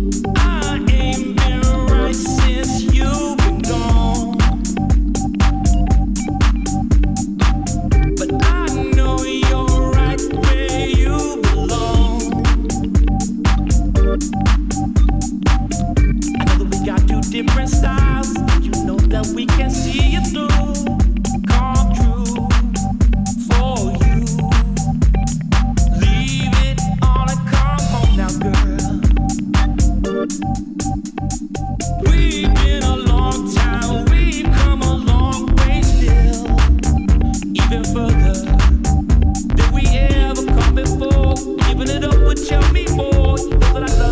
I ain't been right since you've been gone, but I know you're right where you belong. I know that we got two different styles. You know that we can see it through. Come true for you. Leave it all and come home now, girl. We've been a long time. We've come a long way still. Even further than we ever come before. Giving it up, but tell me more. You know that I love